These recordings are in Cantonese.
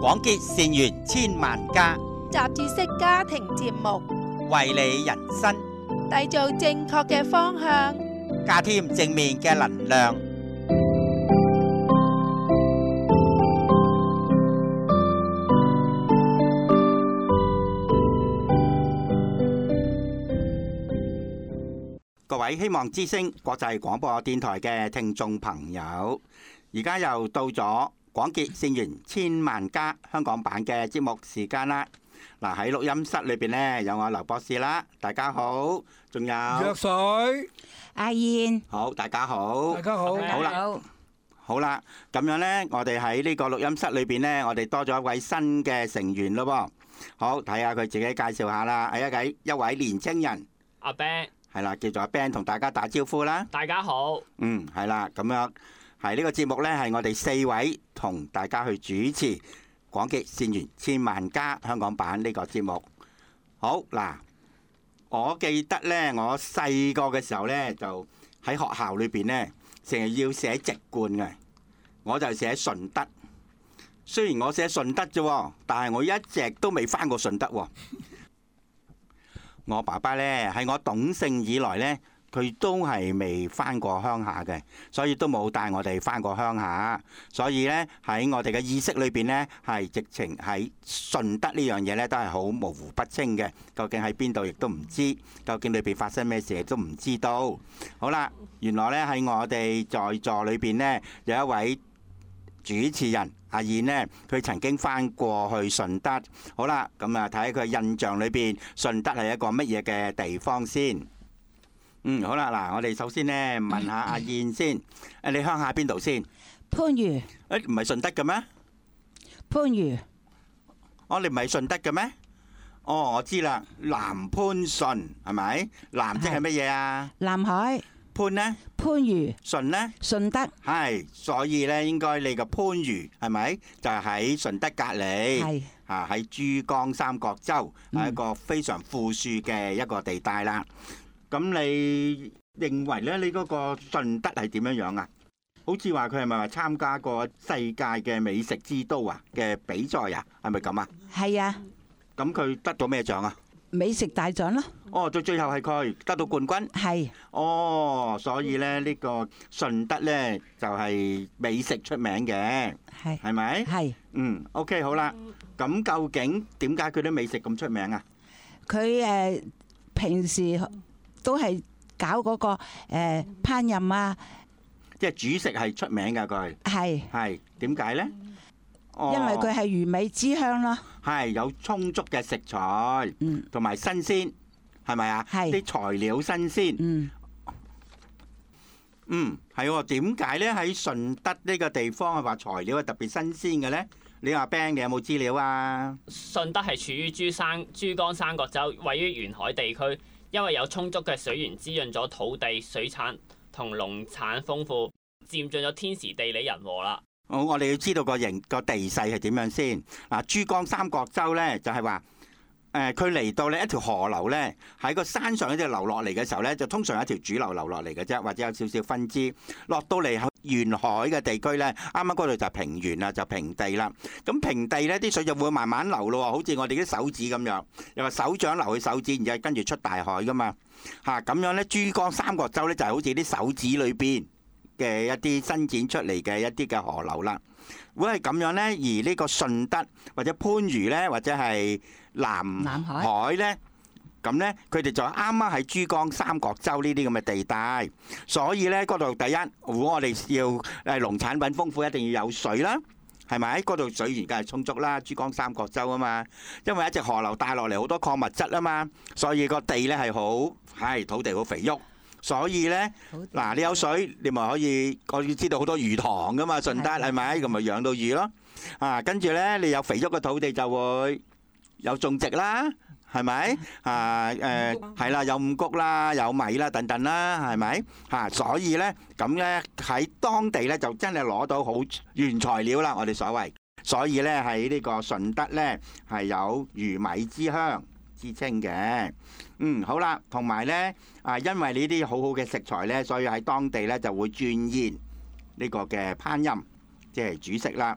廣結善緣千萬家， 雜誌式家庭節目， 為你人生締造正確嘅方向， 加添正面嘅能量。各位希望之聲國際廣播電台嘅聽眾朋友，而家又到咗廣結善緣千萬家香港版嘅節目時間啦。嗱，喺錄音室裏邊呢，有我劉博士啦，大家好，仲有藥水， 阿燕， 好，大家好， 大家好， 好啦，好啦，咁樣呢，我哋喺呢個錄音室裏邊呢，我哋多咗一位新嘅成員咯噃。好，睇下佢自己介紹下啦，係一位年青人， 阿 Ben， 係啦，叫做阿 Ben，同大家打招呼啦。 大家好。 係啦，咁樣係呢個節目呢，係我哋4位同大家去主持廣結善緣千萬家香港版呢個節目。好嗱，我記得呢，我細個嘅時候呢，就喺學校裏邊呢，成日要寫籍貫嘅，我就寫順德。雖然我寫順德啫，但係我一直都未返過順德喎。我爸爸呢，喺我懂性以來呢，佢都係未返過鄉下嘅，所以都冇帶我哋返過鄉下。所以呢，喺我哋嘅意識裏邊呢，係直情喺順德呢樣嘢呢，都係好模糊不清嘅。究竟喺邊度亦都唔知，究竟裏邊發生咩事亦都唔知道。好啦，原來呢，喺我哋在座裏邊呢，有一位主持人阿燕呢，佢曾經返過去順德。好啦，咁啊睇下佢印象裏邊，順德係一個乜嘢嘅地方先？好啦，嗱，我哋首先呢問下阿燕先。你鄉下邊度先？ 番禺。 唔係順德嘅咩？ 番禺。 你唔係順德嘅咩？我知啦，南番順係咪？南即係乜嘢啊？ 南海。 番呢？ 番禺。 順呢？ 順德。 係，所以呢應該你個番禺係咪就係喺順德隔離？ 係。 喺珠江三角洲係一個非常富庶嘅一個地帶啦。咁你認為咧，你嗰個順德係點樣樣啊？好似話佢係咪話參加過世界嘅美食之都啊嘅比賽啊？係咪咁啊？ 係啊。 咁佢得到咩獎啊？ 美食大獎咯。 最後係佢得到冠軍。 係。 所以咧呢個順德咧就係美食出名嘅。 係。 係咪？ 係。 OK 好啦。咁究竟點解佢啲美食咁出名啊？ 佢平時都係搞嗰個烹飪啊， 即係主食係出名㗎佢。係點解呢？ 因為佢係魚米之鄉咯。 係有充足嘅食材，同埋新鮮，係咪啊？ 係啲材料新鮮。係喎。點解呢？喺順德呢個地方係話材料係特別新鮮嘅呢？你話 Ben 嘅有冇資料啊？ 順德係處於珠江三角洲，位於沿海地區，因為有充足嘅水源滋潤咗土地，水產同農產豐富，佔盡咗天時地利人和啦。 好，我哋要知道個地勢係點樣先。珠江三角洲呢，就係話佢嚟到呢一條河流呢，喺個山上一隻流落嚟嘅時候呢，就通常有一條主流流落嚟嘅啫，或者有少少分支落到嚟沿海嘅地區呢，啱啱嗰度就平原啦，就平地啦。咁平地呢啲水就會慢慢流咯，好似我哋啲手指咁樣，又話手掌流去手指，然之後跟住出大海噶嘛。咁樣呢，珠江三角洲呢，就係好似啲手指裏邊嘅一啲伸展出嚟嘅一啲嘅河流啦。會係咁樣呢，而呢個順德或者番禺呢，或者係南海呢，咁呢，佢哋就啱啱喺珠江三角洲呢啲咁嘅地帶，所以呢，嗰度第一，如果我哋要農產品豐富，一定要有水啦，係咪？嗰度水源梗係充足啦，珠江三角洲啊嘛，因為一隻河流帶落嚟好多礦物質啊嘛，所以個地呢係土地好肥沃。所以呢，嗱，你有水，你咪可以，我要知道好多魚塘噶嘛，順德係咪？咁咪養到魚咯。跟住呢，你有肥沃嘅土地就會有種植啦，係咪？係啦，有五穀啦，有米啦，等等啦，係咪？所以呢，咁呢喺當地呢就真係攞到好原材料啦，我哋所謂。所以呢，喺呢個順德呢係有魚米之鄉之稱嘅。好啦，同埋呢，因為呢啲好好嘅食材呢，所以喺當地呢就會鑽研呢個嘅烹飪，即係煮食啦。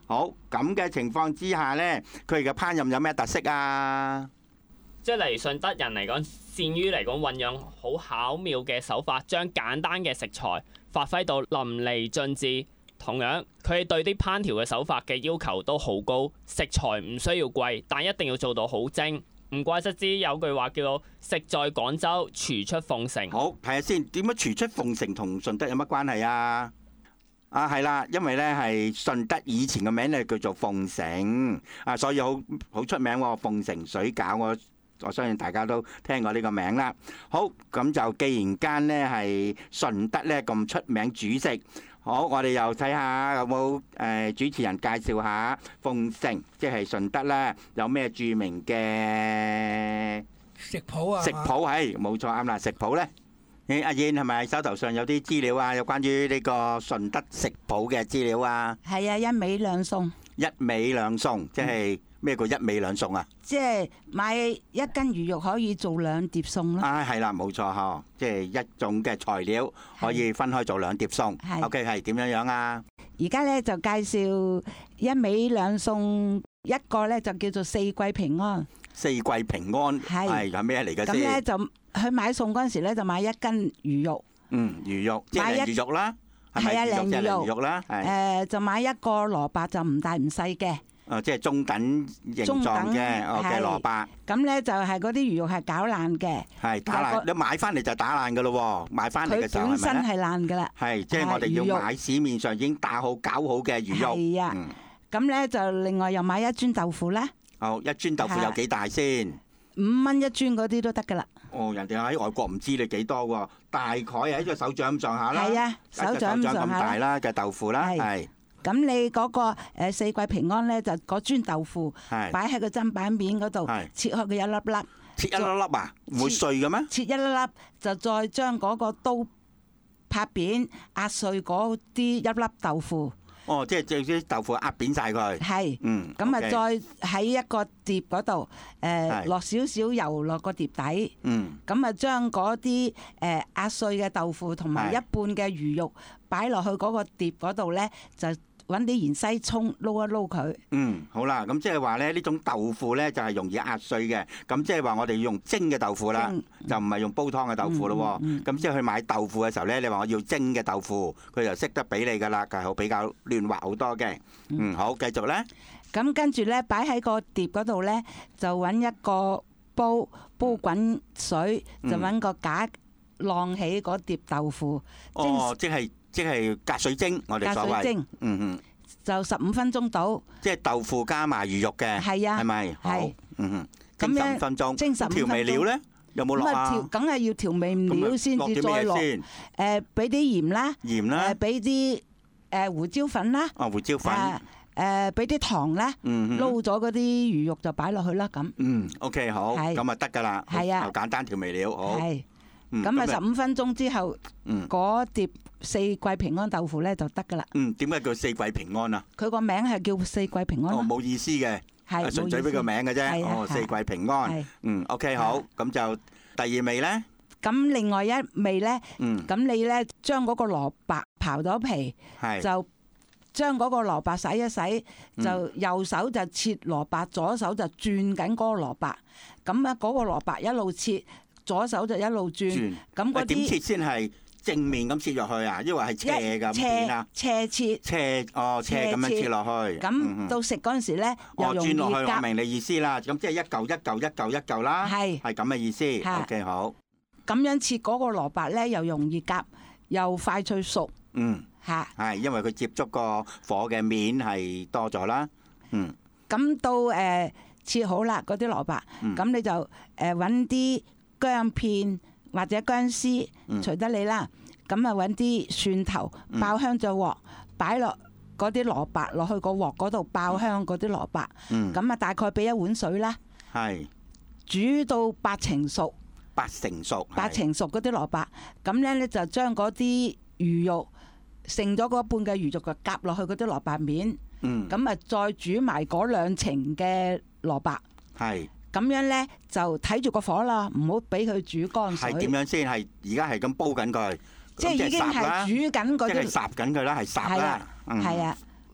好，咁嘅情況之下呢，佢哋嘅烹飪有咩特色啊？ 即係例如順德人嚟講，善於嚟講運用好巧妙嘅手法，將簡單嘅食材發揮到淋漓盡致。同樣，佢哋對啲烹調嘅手法嘅要求都好高，食材唔需要貴，但一定要做到好精。唔怪得之有句話叫做食在廣州，廚出鳳城。 好，睇下先，點樣廚出鳳城同順德有乜關係啊？啊，係啦，因為呢係順德以前嘅名咧叫做鳳城啊，所以好出名喎，鳳城水餃我相信大家都聽過呢個名啦。好，咁就既然間呢係順德呢咁出名煮食，好，我哋又睇下有冇主持人介紹下鳳城，即係順德啦，有咩著名嘅食譜啊？ 食譜係冇錯，啱啦，食譜呢。阿燕係咪手頭上有啲資料啊？有關於呢個順德食譜嘅資料啊？ 係啊，一味兩餸。 一味兩餸，即係咩叫一味兩餸啊？ 即係買一斤魚肉可以做2碟餸咯。 啊，係啦，冇錯嗬，即係一種嘅材料可以分開做2碟餸。 係 OK， 係點樣樣啊？ 而家咧就介紹一味兩餸，一個咧就叫做四季平安。 四季平安係咩嚟嘅先？ 咁咧就去買餸嗰陣時咧就買1斤魚肉。 魚肉即係魚肉啦。 係啊，鯪魚肉啦。 就買一個蘿蔔，就唔大唔細嘅。 即係中等形狀嘅嘅蘿蔔。 咁咧就係嗰啲魚肉係攪爛嘅。 係打爛，你買翻嚟就打爛㗎咯喎！買翻嚟嘅時候係咪咧？ 佢本身係爛㗎啦。 係，即係我哋要買市面上已經打好攪好嘅魚肉。 係啊。咁咧就另外又買1磚豆腐啦。 好，一磚豆腐有幾大先 ？5蚊1磚嗰啲都得㗎啦。 人哋喺外國唔知你幾多喎，大概係一個手掌咁上下啦。 係啊，手掌咁大啦嘅豆腐啦，係。 咁你嗰個四季平安咧，就嗰磚豆腐擺喺個砧板面嗰度，切開佢一粒粒。 切一粒粒啊？唔會碎嘅咩？ 切一粒粒，就再將嗰個刀拍扁，壓碎嗰啲一粒豆腐。 即係將啲豆腐壓扁晒佢。 係。咁啊，再喺一個碟嗰度，落少少油落個碟底。咁啊，將嗰啲壓碎嘅豆腐同埋一半嘅魚肉擺落去嗰個碟嗰度咧，就揾啲芫茜葱撈一撈佢。 好啦，咁即係話咧，呢種豆腐咧就係容易壓碎嘅。咁即係話我哋要用蒸嘅豆腐啦，就唔係用煲湯嘅豆腐咯。咁即係去買豆腐嘅時候咧，你話我要蒸嘅豆腐，佢就識得俾你噶啦，係好比較嫩滑好多嘅。好，繼續咧。 咁跟住咧，擺喺個碟嗰度咧，就揾一個煲滾水，就揾個架晾起嗰碟豆腐。 即係隔水蒸，我哋所謂。隔水蒸。 就15分鐘到。 即係豆腐加埋魚肉嘅。係啊。係咪？好。蒸15分鐘。 蒸15分鐘。 調味料咧，有冇落啊？ 梗係要調味料先至再落。俾啲鹽啦。 鹽啦。 俾啲胡椒粉啦。 胡椒粉。 俾啲糖啦。撈咗嗰啲魚肉就擺落去啦，咁。 OK， 好。咁啊得㗎啦。 係啊。 簡單調味料，好。 咁啊15分鐘之後，嗰碟四季平安豆腐咧就得噶啦。 點解叫四季平安啊？ 佢個名係叫四季平安。 冇意思嘅，係純粹俾個名嘅啫。四季平安。OK， 好。咁就第二味咧。咁另外一味咧，咁你咧將嗰個蘿蔔刨咗皮，就將嗰個蘿蔔洗一洗，就右手就切蘿蔔，左手就轉緊嗰個蘿蔔。咁啊，嗰個蘿蔔一路切。左手就一路轉，咁嗰啲點切先係正面咁切落去啊？因為係斜咁片啊？ 斜切。 斜咁樣切落去。 咁到食嗰陣時咧，又容易轉落去，我明你意思啦。咁即係一嚿啦。係咁嘅意思。OK， 好。 咁樣切嗰個蘿蔔咧，又容易夾，又快脆熟。 係因為佢接觸個火嘅面係多咗啦。 咁到切好啦，嗰啲蘿蔔，咁你就揾啲薑片或者薑絲，隨得你啦。咁啊揾啲蒜頭爆香咗鑊，擺落嗰啲蘿蔔落去個鑊嗰度爆香嗰啲蘿蔔。咁啊大概俾1碗水啦。係。煮到8成熟。8成熟嗰啲蘿蔔，咁咧你就將嗰啲魚肉剩咗嗰半嘅魚肉就夾落去嗰啲蘿蔔面。咁啊再煮埋嗰2成嘅蘿蔔。係。咁樣咧就睇住個火啦，唔好俾佢煮乾水。係點樣先？係而家係咁煲緊佢，即係已經係煮緊嗰啲。即係烚緊佢啦，係烚啦。係啊，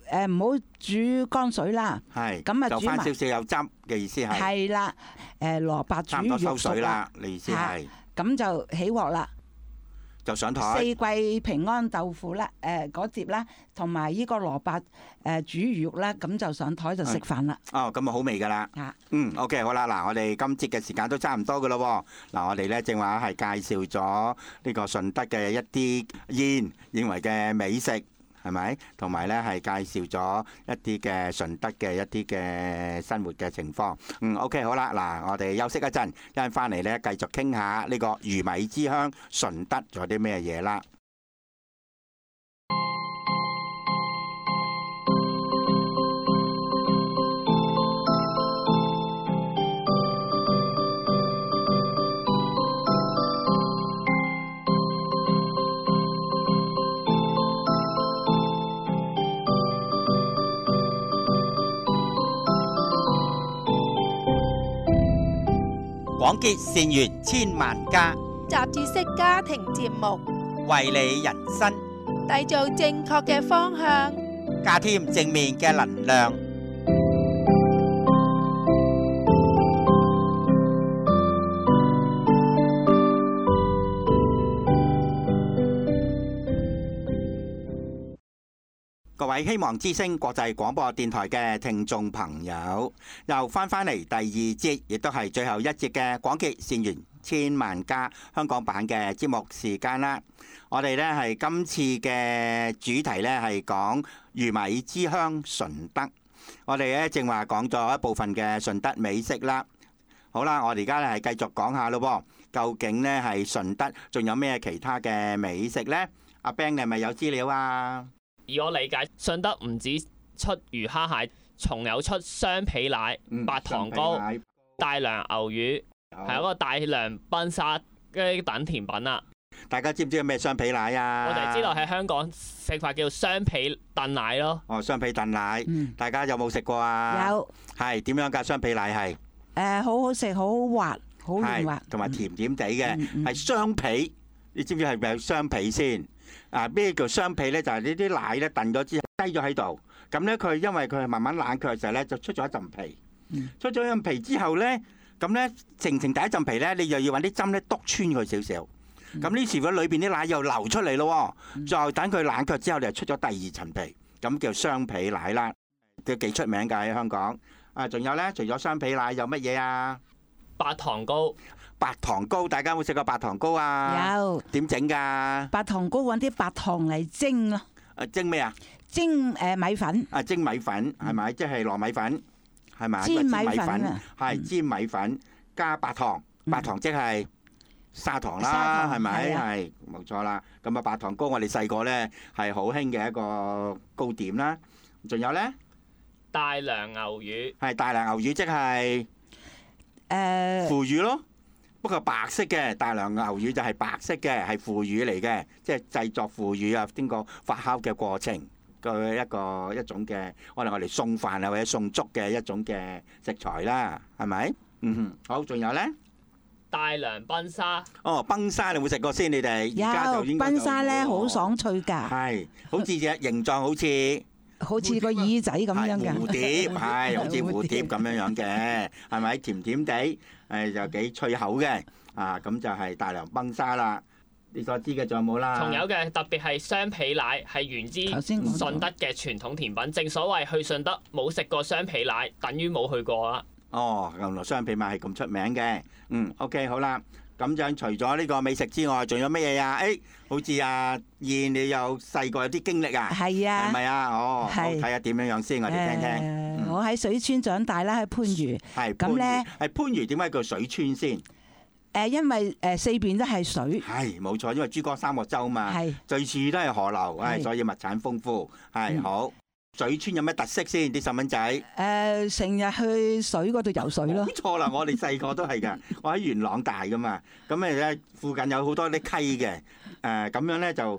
唔好煮乾水啦。 係。 咁啊就翻煮埋少少有汁嘅意思係。 係啦，蘿蔔差唔多收煮肉熟水啦，你意思係咁就起鑊啦。 就上四台。 季平安豆腐啦，嗰碟啦，同埋呢個蘿蔔煮魚肉啦，咁就上台就食飯啦。 哦，咁啊好味㗎啦。 啊， OK，好啦，嗱，我哋今節嘅時間都差唔多㗎咯喎。嗱，我哋咧正話係介紹咗呢個順德嘅一啲認為嘅美食，係咪？同埋咧係介紹咗一啲嘅順德嘅一啲嘅生活嘅情況。OK，好啦，嗱，我哋休息一陣，一陣翻嚟咧繼續傾下呢個魚米之鄉順德仲有啲咩嘢啦。廣結善緣千萬家， 雜誌式家庭節目， 為你人生締造正確嘅方向。 加添正面嘅能量。各位希望之聲國際廣播電台嘅聽眾朋友，又翻嚟第二節，亦都係最後一節嘅廣結善緣千萬家香港版嘅節目時間啦。我哋呢係今次嘅主題呢係講魚米之鄉順德。我哋呢正話講咗一部分嘅順德美食啦。好啦，我哋而家呢係繼續講下咯。究竟呢係順德仲有咩其他嘅美食呢？阿 Ben 你係咪有資料啊？ 以我理解，順德唔止出魚蝦蟹，仲有出雙皮奶、白糖糕、大良牛魚，係一個大良賓沙嘅等甜品啦。 大家知唔知咩雙皮奶啊？ 我哋知道喺香港食法叫雙皮燉奶咯。 哦，雙皮燉奶，大家有冇食過啊？ 有。 係點樣㗎？雙皮奶係好好食，好滑，好嫩滑， 同埋甜甜地嘅，係雙皮。你知唔知係咪有雙皮先？咩叫雙皮咧？就係呢啲奶咧燉咗之後低咗喺度，咁咧佢因為佢係慢慢冷卻嘅時候咧，就出咗一陣皮。出咗一陣皮之後咧，咁咧成第一陣皮咧，你又要揾啲針咧篤穿佢少少。咁呢時佢裏邊啲奶又流出嚟咯，再等佢冷卻之後，你就出咗第二層皮，咁叫雙皮奶啦，都幾出名㗎喺香港。仲有咧，除咗雙皮奶有乜嘢啊？ 白糖糕。 白糖糕，大家有冇食過白糖糕啊？ 有。 點整㗎？ 白糖糕揾啲白糖嚟蒸咯。 蒸咩啊？ 蒸米粉。 蒸米粉係咪？即係糯米粉係咪？ 煎米粉啊。 係煎米粉加白糖，白糖即係砂糖啦，係咪？係冇錯啦。咁啊，白糖糕我哋細個咧係好興嘅一個糕點啦。仲有咧？ 大良牛魚。 係大良牛魚，即係腐乳咯。不過白色嘅大良牛魚就係白色嘅，係腐乳嚟嘅，即係製作腐乳啊，經過發酵嘅過程嘅一種嘅，可能我哋送飯啊或者送粥嘅一種嘅食材啦，係咪？好，仲有咧？ 大良賓沙。 哦，賓沙你有冇食過先？你哋有賓沙咧，好爽脆㗎。 係，好似隻形狀好似個耳仔咁樣嘅蝴蝶，係好似蝴蝶咁樣嘅，係咪甜甜地？就幾脆口嘅，咁就係大良賓沙啦。你所知嘅仲有冇啦？ 仲有嘅，特別係雙皮奶係源自順德嘅傳統甜品。正所謂去順德冇食過雙皮奶，等於冇去過啦。 哦，原來雙皮奶係咁出名嘅。OK， 好啦。咁樣除咗呢個美食之外，仲有乜嘢啊？好似阿燕，你有細個有啲經歷啊？ 係啊。 係咪啊？哦，好睇下點樣樣先，我哋聽聽。 我喺水村長大啦，喺番禺。 係咁咧，係番禺點解叫水村先？ 因為四邊都係水。 係冇錯，因為珠江三角洲嘛。 係。 最處都係河流，所以物產豐富。係好。水村有咩特色先？啲細蚊仔成日去水嗰度游水咯。 冇錯啦，我哋細個都係㗎。我喺元朗大㗎嘛，咁咧附近有好多啲溪嘅。咁樣咧就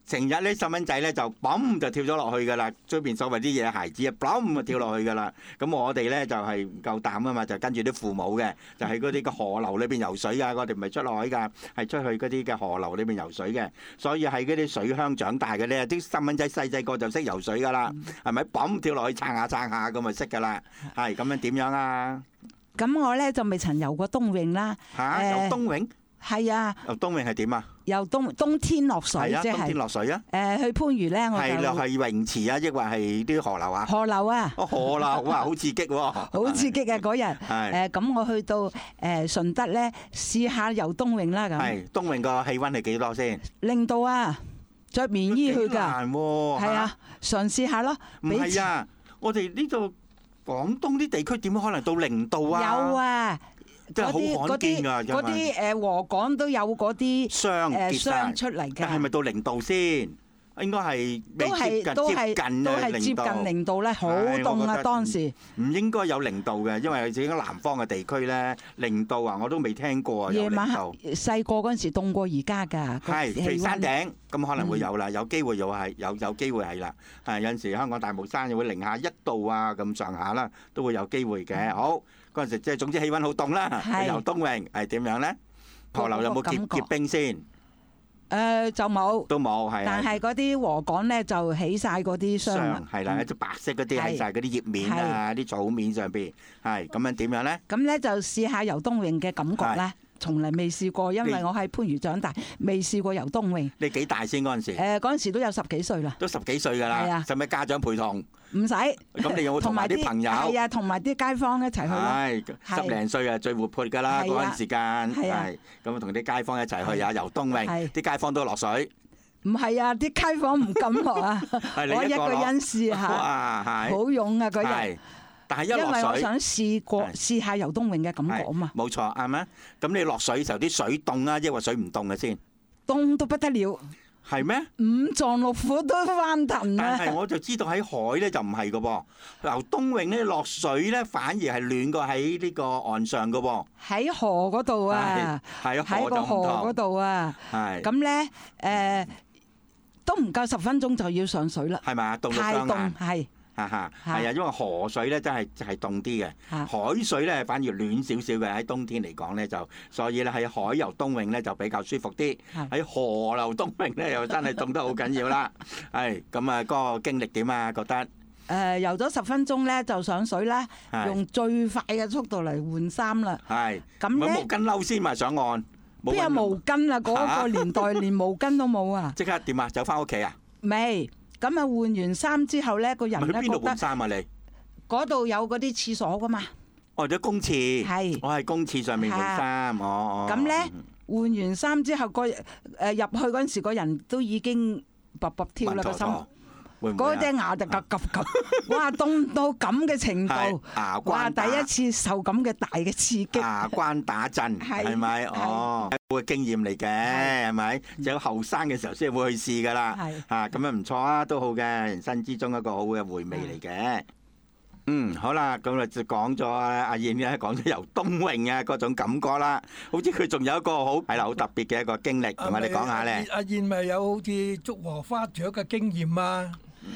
成日呢細蚊仔咧就嘣就跳咗落去㗎啦，出邊所謂啲野孩子啊，嘣就跳落去㗎啦。咁我哋咧就係唔夠膽啊嘛，就跟住啲父母嘅，就喺嗰啲嘅河流裏邊游水㗎。我哋唔係出落海㗎，係出去嗰啲嘅河流裏邊游水嘅。所以喺嗰啲水鄉長大嘅咧，啲細蚊仔細個就識游水㗎啦，係咪？嘣跳落去撐下咁咪識㗎啦。係咁樣點樣啊？ 咁我咧就未曾游過冬泳啦。 嚇，游冬泳？ 係啊。 游冬泳係點啊？ 游冬天落水， 係啊， 即係冬天落水啊！ 去番禺咧，我係啦， 就係泳池啊，抑或係啲河流啊？ 河流啊， 哦，河流哇，好刺激喎！ 好刺激啊嗰日。 係咁我去到順德咧，試下游冬泳啦咁。 係冬泳個氣溫係幾多先 0度啊，着棉衣去㗎。 難喎！ 係啊，嘗試下咯。 唔係啊，我哋呢度廣東啲地區點可能到0度啊？ 有啊。 真係好罕見㗎， 嗰啲河港都有嗰啲霜出嚟㗎。 但係咪到0度先？應該係未接近， 都係接近 0 0度咧，好凍啊！當時唔應該有0度嘅，因為自己南方嘅地區咧，0度啊，我都未聽過有0度。 夜晚細個嗰陣時凍過而家㗎。 係，譬如山頂咁可能會有啦，有機會又係有機會係啦。係有陣時香港大帽山又會零下1度啊咁上下啦，都會有機會嘅。好嗰陣時即係總之氣温好凍啦。游冬泳係點樣咧？河流有冇結冰先？ 就冇， 都冇係。 但係嗰啲河港咧就起晒嗰啲霜， 係啦，一啲白色嗰啲喺晒嗰啲葉面啊、啲草面上邊，係咁樣點樣咧？ 咁咧就試下游冬泳嘅感覺啦，從嚟未試過，因為我喺番禺長大，未試過游冬泳。 你幾大先嗰陣時？ 嗰陣時都有10幾歲啦。 都10幾歲㗎啦，使唔使家長陪同？ 唔使。 咁你有冇同埋啲朋友？ 係啊，同埋啲街坊一齊去咯。 係10零歲啊，最活潑㗎啦嗰陣時間。係咁同啲街坊一齊去啊游冬泳，啲街坊都落水。 唔係啊，啲街坊唔敢落啊！我一個人試下，好勇啊嗰日。 但係一落水， 因為我想試下游冬泳嘅感覺啊嘛。 冇錯，啱咩？咁你落水嘅時候啲水凍啊，抑或水唔凍嘅先？ 凍到不得了。 係咩？ 5臟6腑都翻騰啊！ 但係我就知道喺海咧就唔係㗎噃，游冬泳咧落水咧反而係暖過喺呢個岸上㗎喎。 喺河嗰度啊，喺個河嗰度啊。係。咁咧都唔夠10分鐘就要上水啦。 係咪啊？凍到太僵硬。 係。 係啊，因為河水咧真係凍啲嘅，海水咧反而暖少少嘅。喺冬天嚟講咧就，所以咧喺海游冬泳咧就比較舒服啲。喺河流冬泳咧又真係凍得好緊要啦。係咁啊，嗰個經歷點啊？覺得游咗10分鐘咧就上水啦，用最快嘅速度嚟換衫啦。係咁咧， 毛巾褸先咪上岸。 邊有毛巾啊？嗰個年代連毛巾都冇啊！ 即刻點啊？走翻屋企啊？ 未。咁啊，換完衫之後咧，個人咧覺得，去邊度換衫啊？你嗰度有嗰啲廁所噶嘛？ 哦，啲公廁。係。我喺公廁上面換衫。哦。咁咧換完衫之後，入去嗰陣時，個人都已經卜卜跳啦個心。嗰隻牙就夾夾夾，哇！凍到咁嘅程度，哇！第一次受咁嘅大嘅刺激， 牙關打震，係咪？哦，會經驗嚟嘅，係咪？只有後生嘅時候先會去試㗎啦。嚇，咁樣唔錯啊，都好嘅，人生之中一個好嘅回味嚟嘅。好啦，咁啊就講咗阿燕咧，講咗游冬泳啊嗰種感覺啦，好似佢仲有一個好特別嘅一個經歷，同我哋講下咧。 阿燕咪有好似捉禾花雀嘅經驗啊？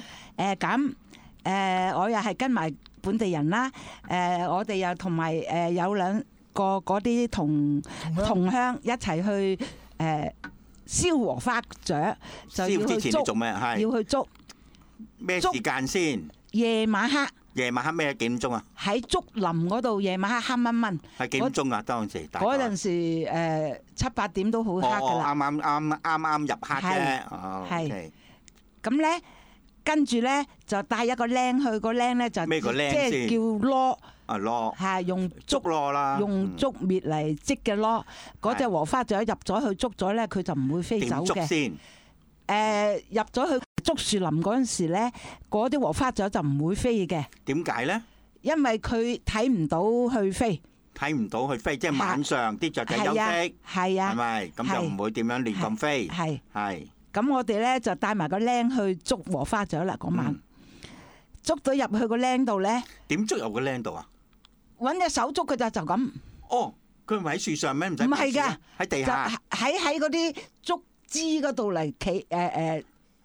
我又係跟埋本地人啦。我哋又同埋有2個嗰啲同鄉一齊去燒禾花雀，就要去捉。要去捉咩時間先？ 夜晚黑。 夜晚黑咩幾點鐘啊？ 喺竹林嗰度，夜晚黑黑蚊蚊。 係幾點鐘啊？當時嗰陣時7、8點都好黑㗎啦。 啱入黑啫。 係。咁咧。跟住咧就帶一個僆去，個僆咧就咩個僆即係叫螺。 螺係用竹螺啦， 用竹篾嚟織嘅螺。嗰隻禾花雀入咗去捉咗咧，佢就唔會飛走嘅。點捉先？入咗去竹樹林嗰陣時咧，嗰啲禾花雀就唔會飛嘅。 點解咧？ 因為佢睇唔到去飛。 睇唔到去飛，即係晚上啲雀仔休息。 係啊。 係咪？咁就唔會點樣亂咁飛。係。 咁我哋咧就帶埋個僆去捉禾花雀啦。嗰晚捉到入去個僆度咧， 點捉入個僆度啊？ 揾隻手捉佢就咁。 哦，佢唔係喺樹上咩？唔使。 唔係㗎， 喺地下。 喺嗰啲竹枝嗰度嚟企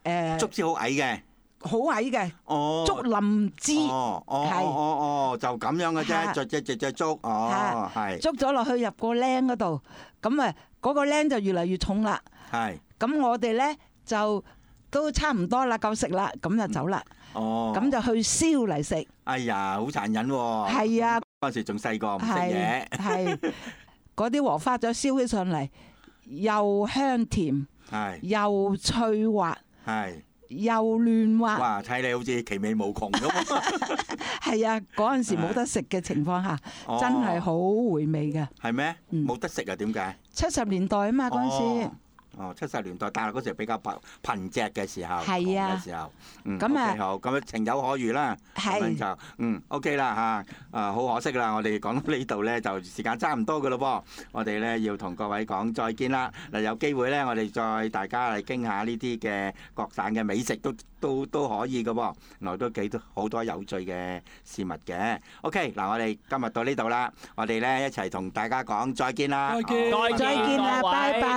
竹枝好矮嘅， 好矮嘅哦， 竹林枝， 就咁樣嘅啫，隻竹，係捉咗落去入個鈴嗰度，咁啊嗰個鈴就越嚟越重啦。 係， 咁我哋咧就都差唔多啦，夠食啦，咁就走啦。 哦， 咁就去燒嚟食。 哎呀，好殘忍喎！ 係啊， 嗰陣時仲細個唔識嘢， 係嗰啲禾花雀燒起上嚟，又香甜， 係又脆滑， 係。 又嫩滑。 哇！睇你好似其美無窮咁。 係啊，嗰陣時冇得食嘅情況下，真係好回味嘅。 係咩？冇得食啊？點解 70年代啊嘛，嗰陣時。 70年代，大陸嗰時比較貧瘠嘅時候， 係啊嘅時候， 咁啊 OK，好，咁樣情有可原啦，咁樣就OK 啦嚇，好可惜啦，我哋講到呢度咧就時間差唔多噶咯噃，我哋咧要同各位講再見啦。嗱，有機會咧，我哋再大家嚟傾下呢啲嘅各省嘅美食都可以嘅喎，原來都幾多好多有趣嘅事物嘅。OK，嗱，我哋今日到呢度啦，我哋咧一齊同大家講再見啦， 再見再見啦，拜拜。